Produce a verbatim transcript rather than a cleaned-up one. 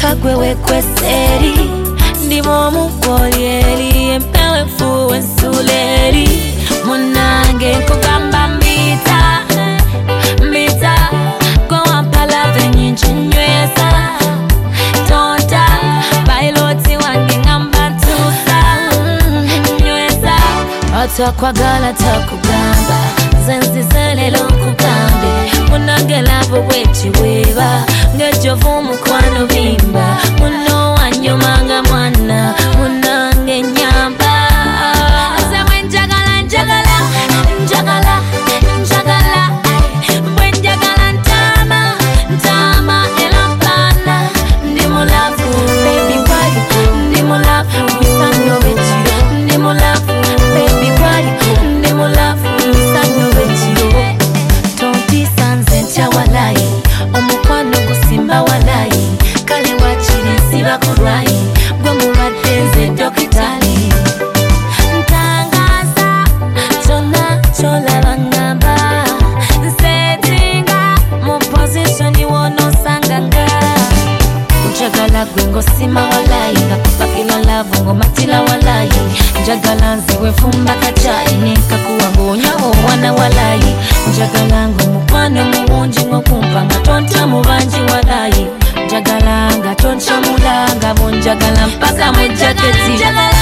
kagwe wekweseri ndimo mukolyeri empewe fuwe nsuleri munange nkugamba mbita mbita kwa wampala venyinji nyweza tonta bailoti wange ngamba tusa nyweza atakwagala takugamba zenzizalelo nkugambe munange lavo wechiweba ngejovu mukwano bimba muno wanyumanga mwana munange nyamba zewe njagala njagala njagala njagala bwe njagala ntama ntama elampana ndi mulavu baby wali ndi mulavu misanyo wechiro ndi mulavu baby wali ndi mulavu misanyo wechiro tonti sanze ncha walai omukwano gusimba walai kale wachiri nsiba kulwai gwe mulwaddenze dokitali ntangaza chona cholaba ngamba nsetinga mu positioni wonosanganga njagala gwe ngosima walai ngakupakila lavu ngomatila walai njagala nziwe fumba kachayi nenkakuwa ngonyawo wana walai njagala ngomukwano muwunji ngokumpa nga tonta mubanji walai njagala nga toncha mulanga bonjagala mpaka mwejaketi